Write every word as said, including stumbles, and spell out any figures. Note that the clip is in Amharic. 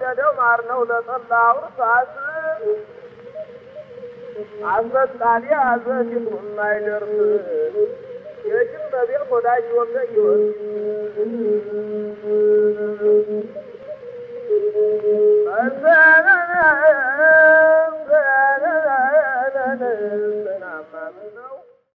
ለወደደው ማር ነው ለጠላው ርሳስ አስበጣሊ አዘፊቱ የማይደርስ የጅም በቤት ወዳጅ ወገ ይወስ